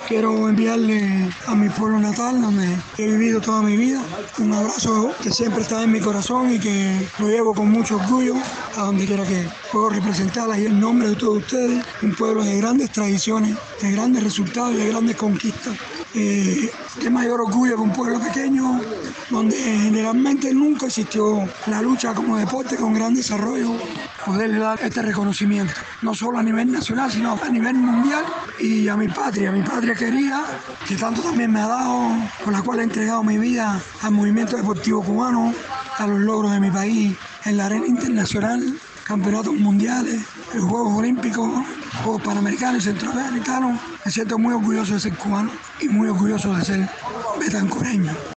Quiero enviarle a mi pueblo natal, donde he vivido toda mi vida, un abrazo que siempre está en mi corazón y que lo llevo con mucho orgullo a donde quiera que puedo representar ahí en nombre de todos ustedes, un pueblo de grandes tradiciones, de grandes resultados y de grandes conquistas. Qué mayor orgullo que un pueblo pequeño donde generalmente nunca existió la lucha como deporte con gran desarrollo, poderle dar este reconocimiento, no solo a nivel nacional, sino a nivel mundial, y a mi patria querida, que tanto también me ha dado, con la cual he entregado mi vida al movimiento deportivo cubano, a los logros de mi país en la arena internacional, campeonatos mundiales, los Juegos Olímpicos, Juegos Panamericanos y Centroamericanos. Me siento muy orgulloso de ser cubano y muy orgulloso de ser betancureño.